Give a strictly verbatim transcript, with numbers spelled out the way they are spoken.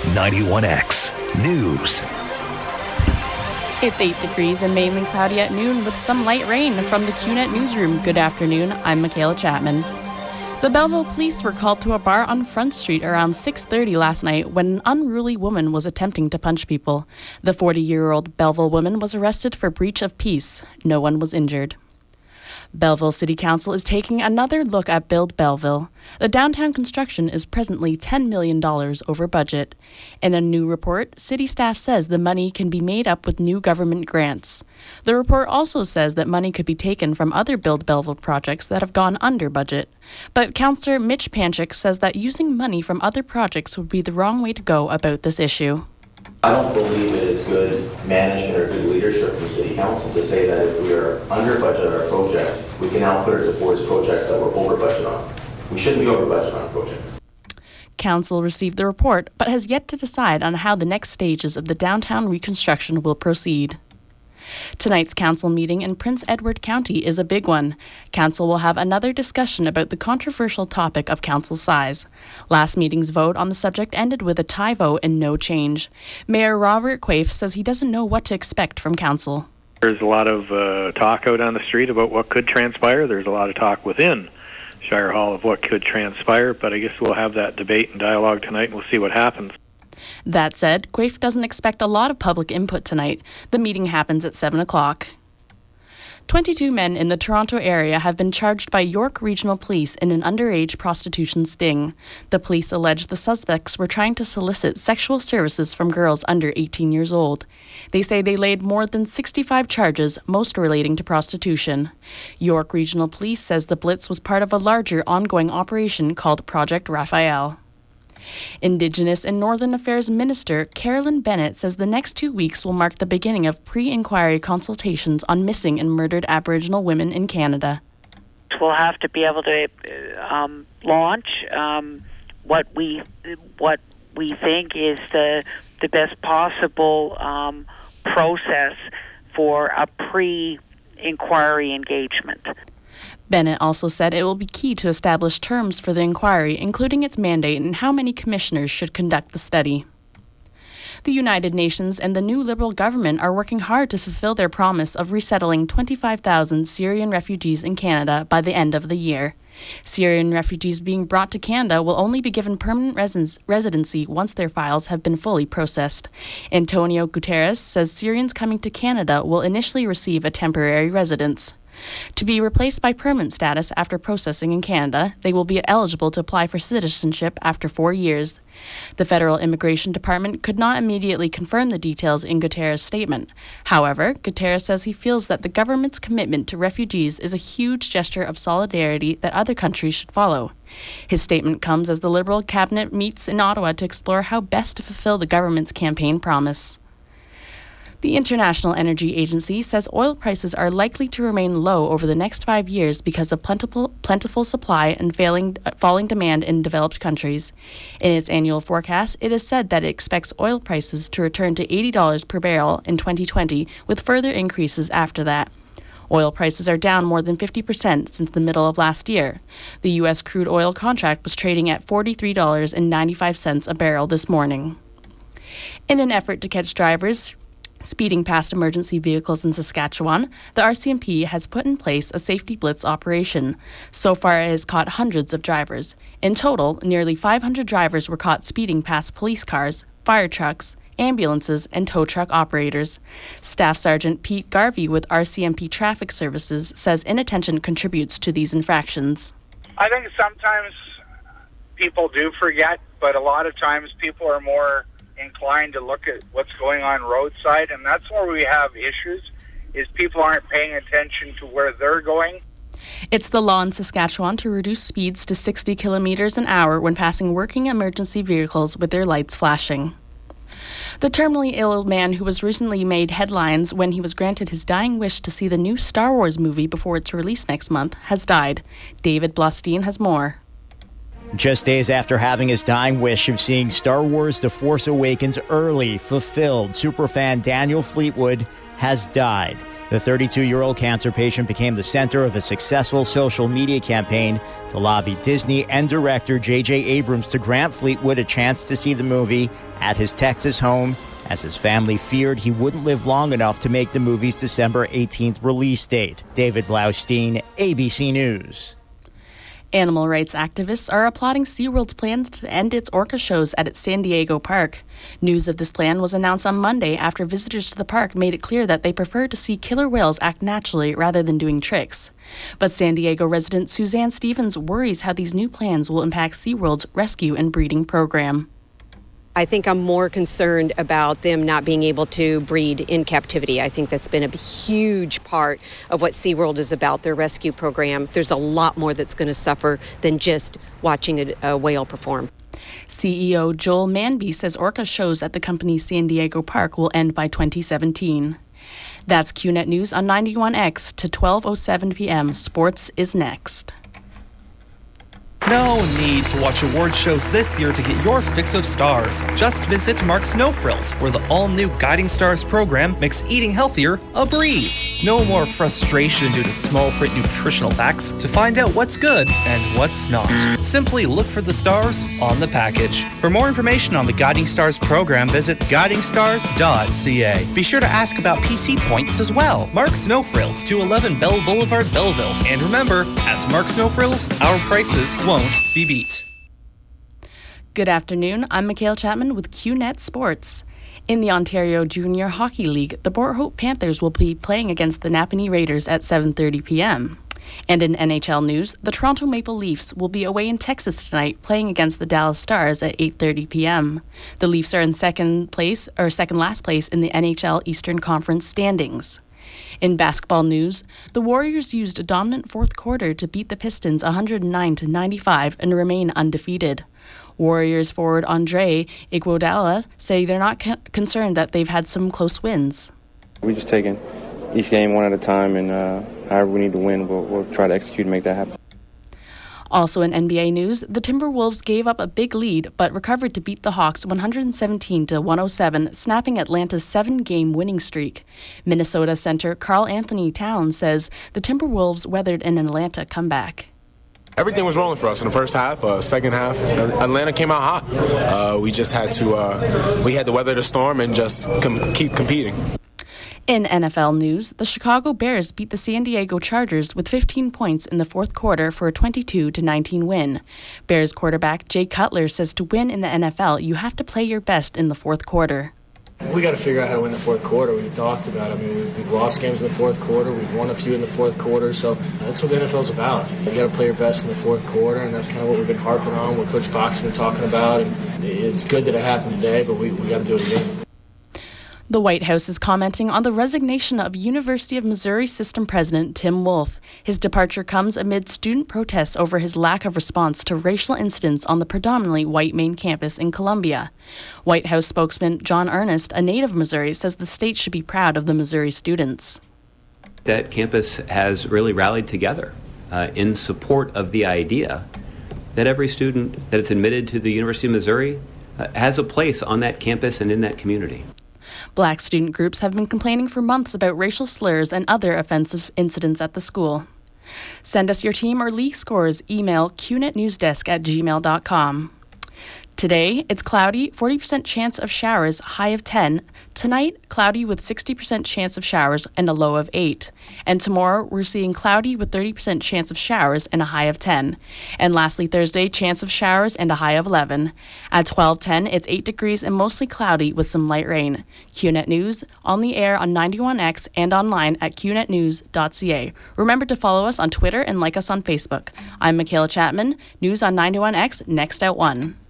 ninety-one X News. It's eight degrees and mainly cloudy at noon with some light rain from the Q net newsroom. Good afternoon, I'm Michaela Chapman. The Belleville police were called to a bar on Front Street around six thirty last night when an unruly woman was attempting to punch people. The forty-year-old Belleville woman was arrested for breach of peace. No one was injured. Belleville City Council is taking another look at Build Belleville. The downtown construction is presently ten million dollars over budget. In a new report, city staff says the money can be made up with new government grants. The report also says that money could be taken from other Build Belleville projects that have gone under budget. But Councillor Mitch Panchik says that using money from other projects would be the wrong way to go about this issue. I don't believe it is good management or good leadership from City Council to say that if we are under budget on our project, we can now put it towards projects that we're over budget on. We shouldn't be over budget on projects. Council received the report, but has yet to decide on how the next stages of the downtown reconstruction will proceed. Tonight's council meeting in Prince Edward County is a big one. Council will have another discussion about the controversial topic of council size. Last meeting's vote on the subject ended with a tie vote and no change. Mayor Robert Quaife says he doesn't know what to expect from council. There's a lot of uh, talk out on the street about what could transpire. There's a lot of talk within Shire Hall of what could transpire, but I guess we'll have that debate and dialogue tonight and we'll see what happens. That said, Quaife doesn't expect a lot of public input tonight. The meeting happens at seven o'clock. twenty-two men in the Toronto area have been charged by York Regional Police in an underage prostitution sting. The police allege the suspects were trying to solicit sexual services from girls under eighteen years old. They say they laid more than sixty-five charges, most relating to prostitution. York Regional Police says the blitz was part of a larger ongoing operation called Project Raphael. Indigenous and Northern Affairs Minister Carolyn Bennett says the next two weeks will mark the beginning of pre-inquiry consultations on missing and murdered Aboriginal women in Canada. We'll have to be able to um, launch um, what we what we think is the the best possible um, process for a pre-inquiry engagement. Bennett also said it will be key to establish terms for the inquiry, including its mandate and how many commissioners should conduct the study. The United Nations and the new Liberal government are working hard to fulfill their promise of resettling twenty-five thousand Syrian refugees in Canada by the end of the year. Syrian refugees being brought to Canada will only be given permanent residence, residency once their files have been fully processed. Antonio Guterres says Syrians coming to Canada will initially receive a temporary residence. To be replaced by permanent status after processing in Canada, they will be eligible to apply for citizenship after four years. The Federal Immigration Department could not immediately confirm the details in Guterres' statement. However, Guterres says he feels that the government's commitment to refugees is a huge gesture of solidarity that other countries should follow. His statement comes as the Liberal cabinet meets in Ottawa to explore how best to fulfill the government's campaign promise. The International Energy Agency says oil prices are likely to remain low over the next five years because of plentiful, plentiful supply and failing, uh, falling demand in developed countries. In its annual forecast, it has said that it expects oil prices to return to eighty dollars per barrel in twenty twenty, with further increases after that. Oil prices are down more than fifty percent since the middle of last year. The U S crude oil contract was trading at forty-three dollars and ninety-five cents a barrel this morning. In an effort to catch drivers speeding past emergency vehicles in Saskatchewan, the R C M P has put in place a safety blitz operation. So far, it has caught hundreds of drivers. In total, nearly five hundred drivers were caught speeding past police cars, fire trucks, ambulances, and tow truck operators. Staff Sergeant Pete Garvey with R C M P Traffic Services says inattention contributes to these infractions. I think sometimes people do forget, but a lot of times people are more inclined to look at what's going on roadside, and that's where we have issues, is people aren't paying attention to where they're going. It's the law in Saskatchewan to reduce speeds to sixty kilometers an hour when passing working emergency vehicles with their lights flashing. The terminally ill man who was recently made headlines when he was granted his dying wish to see the new Star Wars movie before its release next month has died. David Blostein has more. Just days after having his dying wish of seeing Star Wars The Force Awakens early fulfilled, superfan Daniel Fleetwood has died. The thirty-two-year-old cancer patient became the center of a successful social media campaign to lobby Disney and director J J Abrams to grant Fleetwood a chance to see the movie at his Texas home, as his family feared he wouldn't live long enough to make the movie's December eighteenth release date. David Blaustein, A B C News. Animal rights activists are applauding SeaWorld's plans to end its orca shows at its San Diego park. News of this plan was announced on Monday after visitors to the park made it clear that they prefer to see killer whales act naturally rather than doing tricks. But San Diego resident Suzanne Stevens worries how these new plans will impact SeaWorld's rescue and breeding program. I think I'm more concerned about them not being able to breed in captivity. I think that's been a huge part of what SeaWorld is about, their rescue program. There's a lot more that's going to suffer than just watching a, a whale perform. C E O Joel Manby says orca shows at the company's San Diego park will end by twenty seventeen. That's Q Net News on ninety-one X to twelve oh seven p.m. Sports is next. No need to watch award shows this year to get your fix of stars. Just visit Mark's No Frills, where the all-new Guiding Stars program makes eating healthier a breeze. No more frustration due to small print nutritional facts to find out what's good and what's not. Simply look for the stars on the package. For more information on the Guiding Stars program, visit guiding stars dot c a. Be sure to ask about P C points as well. Mark's No Frills, two eleven Bell Boulevard, Belleville. And remember, as Mark's No Frills, our prices won't be beat. Good afternoon, I'm Mikhail Chapman with Q Net Sports. In the Ontario Junior Hockey League, the Port Hope Panthers will be playing against the Napanee Raiders at seven thirty p.m. And in N H L news, the Toronto Maple Leafs will be away in Texas tonight playing against the Dallas Stars at eight thirty p.m. The Leafs are in second place or second last place in the N H L Eastern Conference standings. In basketball news, the Warriors used a dominant fourth quarter to beat the Pistons one hundred nine to ninety-five and remain undefeated. Warriors forward Andre Iguodala say they're not co- concerned that they've had some close wins. We're just taking each game one at a time, and uh, however we need to win, we'll, we'll try to execute and make that happen. Also in N B A news, the Timberwolves gave up a big lead but recovered to beat the Hawks one hundred seventeen to one oh seven, snapping Atlanta's seven-game winning streak. Minnesota center Karl Anthony Towns says the Timberwolves weathered an Atlanta comeback. Everything was rolling for us in the first half. Uh, second half, Atlanta came out hot. Uh, we just had to uh, we had to weather the storm and just com- keep competing. In N F L news, the Chicago Bears beat the San Diego Chargers with fifteen points in the fourth quarter for a twenty-two to nineteen win. Bears quarterback Jay Cutler says to win in the N F L, you have to play your best in the fourth quarter. We got to figure out how to win the fourth quarter. We've talked about it. I mean, we've, we've lost games in the fourth quarter. We've won a few in the fourth quarter. So that's what the N F L's about. You got to play your best in the fourth quarter, and that's kind of what we've been harping on, what Coach Fox has been talking about. And it's good that it happened today, but we, we got to do it again. The White House is commenting on the resignation of University of Missouri System President Tim Wolf. His departure comes amid student protests over his lack of response to racial incidents on the predominantly white main campus in Columbia. White House spokesman John Earnest, a native of Missouri, says the state should be proud of the Missouri students. That campus has really rallied together uh, in support of the idea that every student that is admitted to the University of Missouri uh, has a place on that campus and in that community. Black student groups have been complaining for months about racial slurs and other offensive incidents at the school. Send us your team or league scores. Email q net newsdesk at gmail dot com. Today, it's cloudy, forty percent chance of showers, high of ten. Tonight, cloudy with sixty percent chance of showers and a low of eight. And tomorrow, we're seeing cloudy with thirty percent chance of showers and a high of ten. And lastly, Thursday, chance of showers and a high of eleven. At twelve ten, it's eight degrees and mostly cloudy with some light rain. Q Net News, on the air on ninety-one X and online at q net news dot c a. Remember to follow us on Twitter and like us on Facebook. I'm Michaela Chapman. News on ninety-one X, next at one.